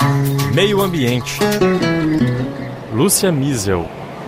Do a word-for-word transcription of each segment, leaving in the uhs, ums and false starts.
Meio Ambiente. Lúcia Miesel.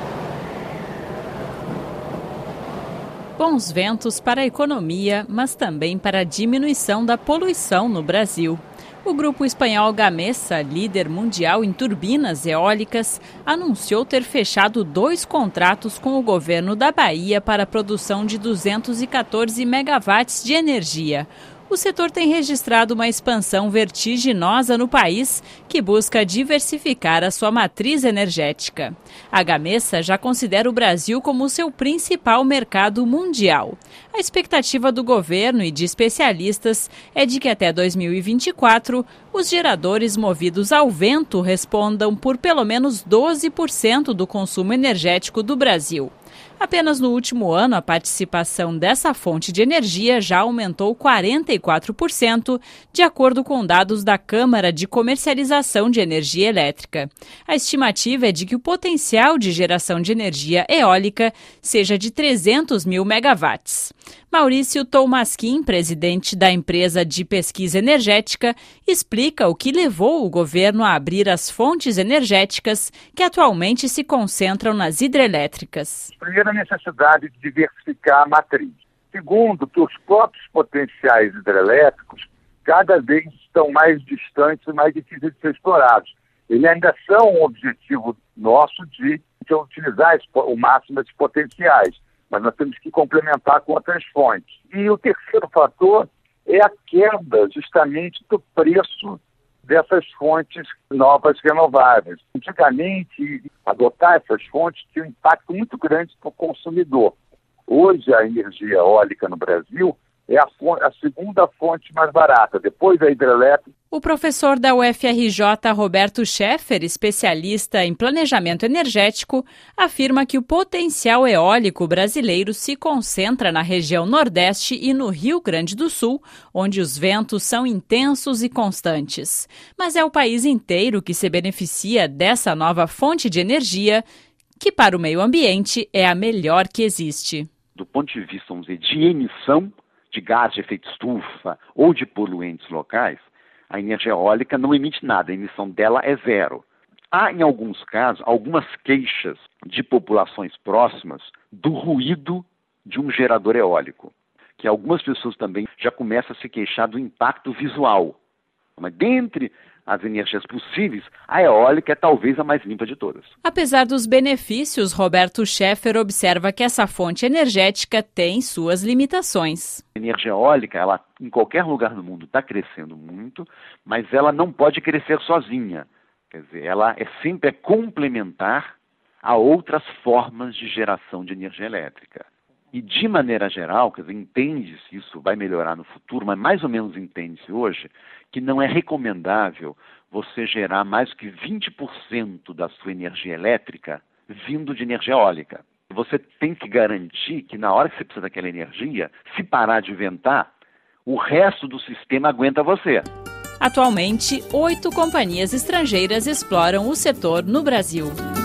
Bons ventos para a economia, mas também para a diminuição da poluição no Brasil. O grupo espanhol Gamesa, líder mundial em turbinas eólicas, anunciou ter fechado dois contratos com o governo da Bahia para a produção de duzentos e quatorze megawatts de energia. O setor tem registrado uma expansão vertiginosa no país, que busca diversificar a sua matriz energética. A Gamesa já considera o Brasil como seu principal mercado mundial. A expectativa do governo e de especialistas é de que até dois mil e vinte e quatro, os geradores movidos ao vento respondam por pelo menos doze por cento do consumo energético do Brasil. Apenas no último ano, a participação dessa fonte de energia já aumentou quarenta e quatro por cento, de acordo com dados da Câmara de Comercialização de Energia Elétrica. A estimativa é de que o potencial de geração de energia eólica seja de trezentos mil megawatts. Maurício Tolmasquim, presidente da empresa de pesquisa energética, explica o que levou o governo a abrir as fontes energéticas que atualmente se concentram nas hidrelétricas. Primeiro, a necessidade de diversificar a matriz. Segundo, que os próprios potenciais hidrelétricos cada vez estão mais distantes e mais difíceis de ser explorados. Eles ainda são um objetivo nosso de, de utilizar o máximo desses potenciais, mas nós temos que complementar com outras fontes. E o terceiro fator é a queda justamente do preço dessas fontes novas renováveis. Antigamente, adotar essas fontes tinha um impacto muito grande para o consumidor. Hoje, a energia eólica no Brasil é a, fonte, a segunda fonte mais barata, depois da hidrelétrica. O professor da U F R J, Roberto Scheffer, especialista em planejamento energético, afirma que o potencial eólico brasileiro se concentra na região Nordeste e no Rio Grande do Sul, onde os ventos são intensos e constantes. Mas é o país inteiro que se beneficia dessa nova fonte de energia, que para o meio ambiente é a melhor que existe. Do ponto de vista, vamos dizer, de emissão de gás de efeito estufa ou de poluentes locais, a energia eólica não emite nada, a emissão dela é zero. Há, em alguns casos, algumas queixas de populações próximas do ruído de um gerador eólico, que algumas pessoas também já começam a se queixar do impacto visual. Mas dentre as energias possíveis, a eólica é talvez a mais limpa de todas. Apesar dos benefícios, Roberto Scheffer observa que essa fonte energética tem suas limitações. A energia eólica, ela em qualquer lugar do mundo está crescendo muito, mas ela não pode crescer sozinha. Quer dizer, ela é sempre é complementar a outras formas de geração de energia elétrica. E de maneira geral, quer dizer, entende-se, isso vai melhorar no futuro, mas mais ou menos entende-se hoje, que não é recomendável você gerar mais que vinte por cento da sua energia elétrica vindo de energia eólica. Você tem que garantir que na hora que você precisa daquela energia, se parar de ventar, o resto do sistema aguenta você. Atualmente, oito companhias estrangeiras exploram o setor no Brasil.